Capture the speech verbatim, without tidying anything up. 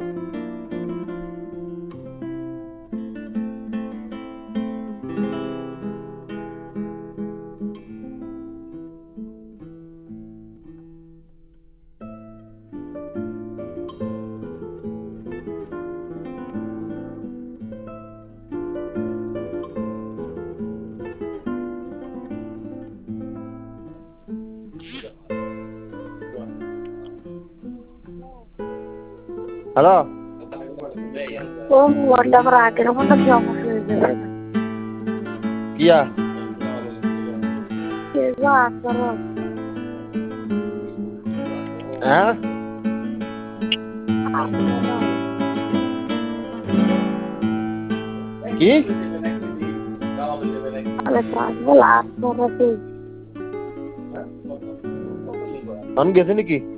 Halo. Oh, wala marami naman nagsasabi. Iya. Iya, terus. Hah? Ki? Alas wala terus. আমি গেছে নাকি?